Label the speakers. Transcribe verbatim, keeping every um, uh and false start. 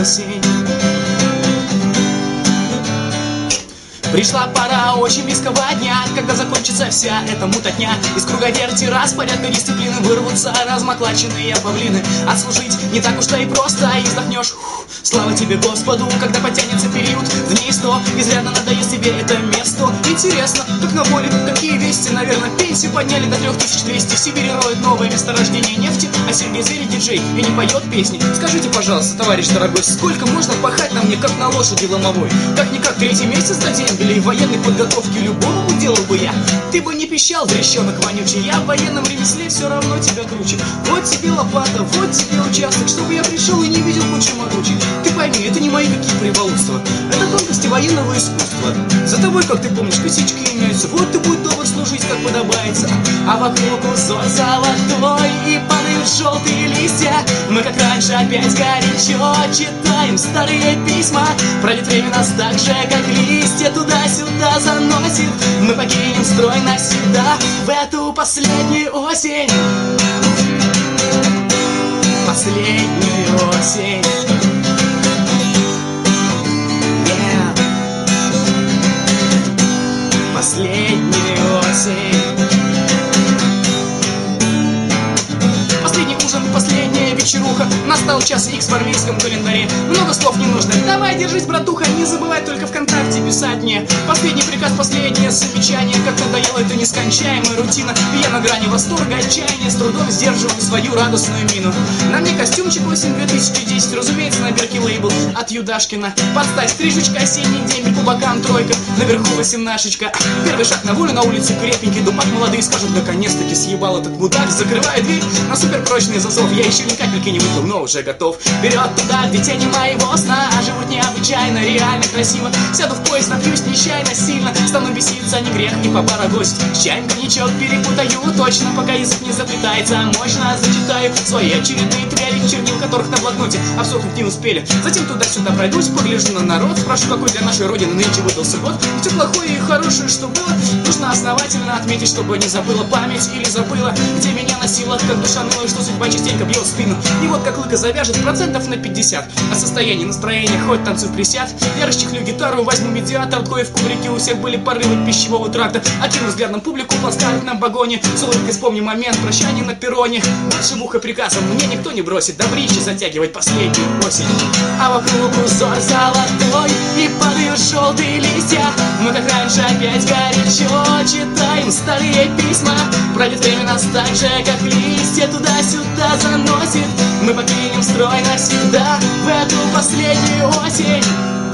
Speaker 1: осень. Пришла пора очень близкого дня, когда закончится вся эта мутотня. Из круговерти распорядка дисциплины вырвутся размоклаченные павлины. Отслужить не так уж-то и просто, и вздохнешь, фух, слава тебе, Господу, когда потянется период дней сто. Изрядно надоест тебе это место. Интересно, как на воле, какие вести, наверное, пенсию подняли до трех тысяч двухсот. В Сибири роют новое месторождение нефти, а Сергей Зверь диджей и не поет песни. Скажите, пожалуйста, товарищ дорогой, сколько можно пахать на мне, как на лошади ломовой? Как-никак третий месяц за день и военной подготовки любому уделал бы я. Ты бы не пищал, дрещенок вонючий, я в военном ремесле все равно тебя круче. Вот тебе лопата, вот тебе участок, чтобы я пришел и не видел кучу могучих. Ты пойми, это не мои какие прибаутства, это тонкости военного искусства. За тобой, как ты помнишь, косячки имеются, вот ты будь добр служить, как подобается. А вокруг узор золотой и падают желтые листья. Мы, как раньше, опять горячо читаем старые письма. Пройдет время нас так же, как листья, туда-сюда заносит. Мы покинем строй навсегда в эту последнюю осень. Последнюю осень. Yeah. Последнюю осень. Последний ужин, последняя вечеруха. Настал час икс в армейском календаре. Много слов не нужно. Давай, держись, братуха. Не забывай только ВКонтакте писать мне. Последний приказ, последнее замечание. Как надоело это нескончаемая рутина. Я на грани восторга, отчаяния, с трудом сдерживаю свою радостную мину. На мне костюмчик осень две тысячи десять. Разумеется, на бирке лейбл от Юдашкина. Подстать стрижечка, осенний день, по бокам тройка, наверху восемнашечка. Первый шаг на волю, на улице крепенький дубак. Молодые скажут, наконец-таки съебал этот мудак. Закрываю дверь на суперпрочный засов. Я еще ни капельки не выпил, но уже готов. Вперед туда, где тени моего сна живут необычайно, реально красиво. Сяду в поезд, напьюсь нечаянно сильно. Стану беситься, не грех, не по пара гость. С чаем коньячок перепутаю точно, пока язык не заплетается. Мощно зачитаю свои очередные твери, чернил которых на блокноте обсохнуть не успели. Затем туда-сюда пройдусь, погляжу на народ. Спрошу, какой для нашей родины нынче выдался год. Все плохое и хорошее, что было, нужно основательно отметить, чтобы не забыла память или забыла, где меня носила, как душа ныла, что судьба частенько бьет в спину. И вот как лыка завяжет процентов на пятьдесят. О состоянии настроения хоть танцуй в присяд. Я расчехлю гитару, возьму медиатор. Кое в кубрике у всех были порывы пищевого тракта. Окину взглядом публику, пласкают на вагоне. С улыбкой вспомни момент прощания на перроне. Больше муха приказом мне никто не бросит. Добрище затягивать последнюю осень. А вокруг узор золотой и падают желтые листья. Мы, как раньше, опять горячо читаем старые письма. Пройдет время нас так же, как листья, туда-сюда заносит. Мы покинем строй навсегда в эту последнюю осень.